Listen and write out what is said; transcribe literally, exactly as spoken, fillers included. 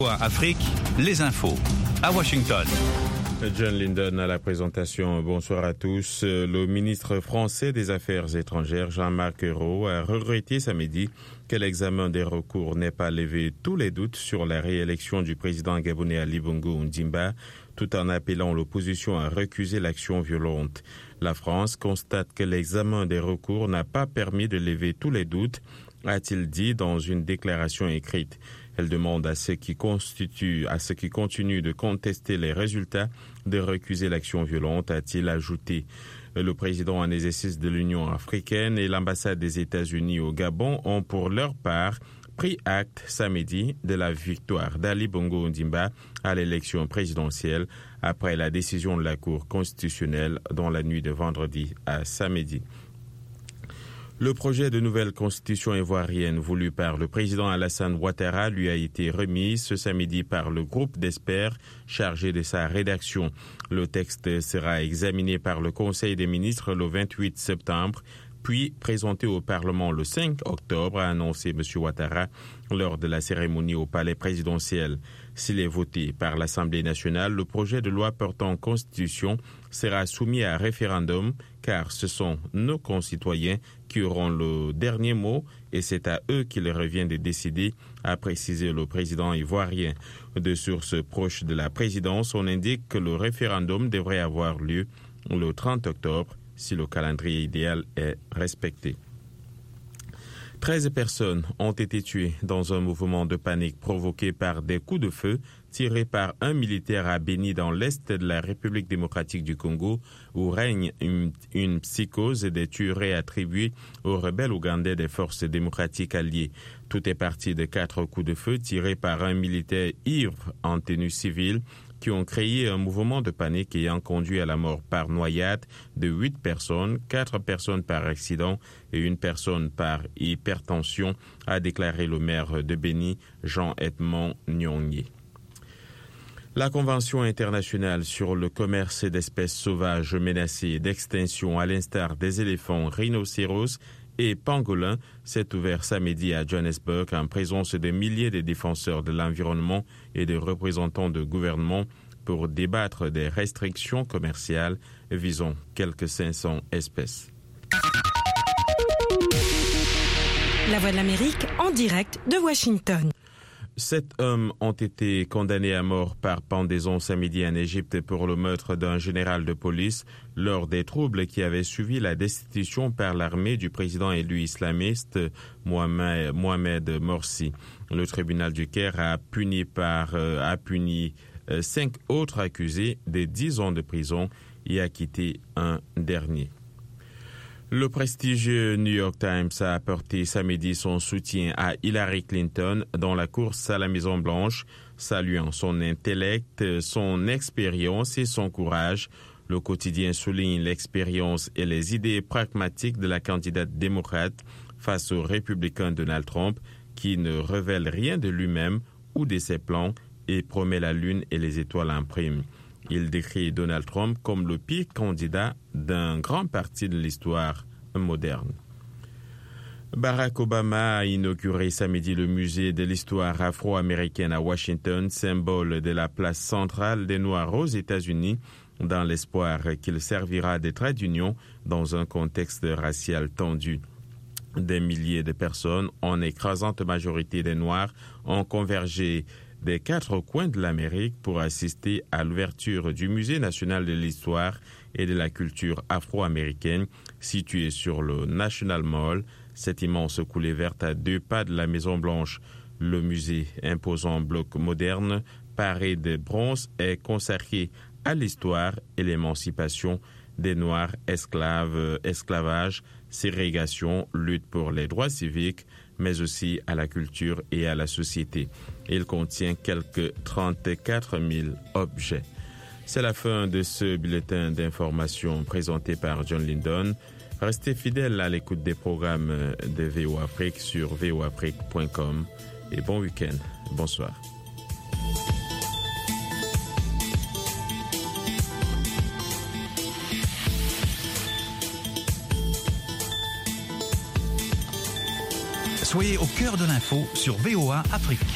Afrique, les infos à Washington. John Linden à la présentation. Bonsoir à tous. Le ministre français des Affaires étrangères, Jean-Marc Ayrault, a regretté samedi que l'examen des recours n'ait pas levé tous les doutes sur la réélection du président gabonais Ali Bongo Ondimba, tout en appelant l'opposition à recuser l'action violente. La France constate que l'examen des recours n'a pas permis de lever tous les doutes, a-t-il dit dans une déclaration écrite. Elle demande à ceux qui constituent, à ceux qui continuent de contester les résultats de recuser l'action violente, a-t-il ajouté. Le président en exercice de l'Union africaine et l'ambassade des États-Unis au Gabon ont pour leur part pris acte samedi de la victoire d'Ali Bongo Ondimba à l'élection présidentielle après la décision de la Cour constitutionnelle dans la nuit de vendredi à samedi. Le projet de nouvelle constitution ivoirienne voulu par le président Alassane Ouattara lui a été remis ce samedi par le groupe d'experts chargé de sa rédaction. Le texte sera examiné par le Conseil des ministres le vingt-huit septembre, puis présenté au Parlement le cinq octobre, a annoncé M. Ouattara lors de la cérémonie au palais présidentiel. S'il est voté par l'Assemblée nationale, le projet de loi portant constitution sera soumis à référendum, car ce sont nos concitoyens qui auront le dernier mot et c'est à eux qu'il revient de décider, a précisé le président ivoirien. De sources proches de la présidence, on indique que le référendum devrait avoir lieu le trente octobre si le calendrier idéal est respecté. treize personnes ont été tuées dans un mouvement de panique provoqué par des coups de feu tirés par un militaire à Beni dans l'est de la République démocratique du Congo, où règne une, une psychose des tueries attribuées aux rebelles ougandais des forces démocratiques alliées. Tout est parti de quatre coups de feu tirés par un militaire ivre en tenue civile qui ont créé un mouvement de panique ayant conduit à la mort par noyade de huit personnes, quatre personnes par accident et une personne par hypertension, a déclaré le maire de Beni, Jean-Edmond Nyongye. La Convention internationale sur le commerce d'espèces sauvages menacées d'extinction à l'instar des éléphants, rhinocéros et pangolins s'est ouvert samedi à Johannesburg en présence de milliers de défenseurs de l'environnement et de représentants de gouvernements pour débattre des restrictions commerciales visant quelques cinq cents espèces. La Voix de l'Amérique en direct de Washington. Sept hommes ont été condamnés à mort par pendaison samedi en Égypte pour le meurtre d'un général de police lors des troubles qui avaient suivi la destitution par l'armée du président élu islamiste Mohamed, Mohamed Morsi. Le tribunal du Caire a puni, par, euh, a puni euh, cinq autres accusés de dix ans de prison et acquitté un dernier. Le prestigieux New York Times a apporté samedi son soutien à Hillary Clinton dans la course à la Maison-Blanche, saluant son intellect, son expérience et son courage. Le quotidien souligne l'expérience et les idées pragmatiques de la candidate démocrate face au républicain Donald Trump, qui ne révèle rien de lui-même ou de ses plans et promet la lune et les étoiles en prime. Il décrit Donald Trump comme le pire candidat d'un grand parti de l'histoire moderne. Barack Obama a inauguré samedi le musée de l'histoire afro-américaine à Washington, symbole de la place centrale des Noirs aux États-Unis, dans l'espoir qu'il servira de trait d'union dans un contexte racial tendu. Des milliers de personnes, en écrasante majorité des Noirs, ont convergé des quatre coins de l'Amérique pour assister à l'ouverture du Musée national de l'histoire et de la culture afro-américaine situé sur le National Mall, cette immense coulée verte à deux pas de la Maison-Blanche. Le musée, imposant bloc moderne, paré de bronze, est consacré à l'histoire et l'émancipation des Noirs, esclaves, esclavage, ségrégation, lutte pour les droits civiques, mais aussi à la culture et à la société. Il contient quelques trente-quatre mille objets. C'est la fin de ce bulletin d'information présenté par John Linden. Restez fidèles à l'écoute des programmes de V O Afrique sur v o afrique point com et bon week-end. Bonsoir. Soyez au cœur de l'info sur V O A Afrique.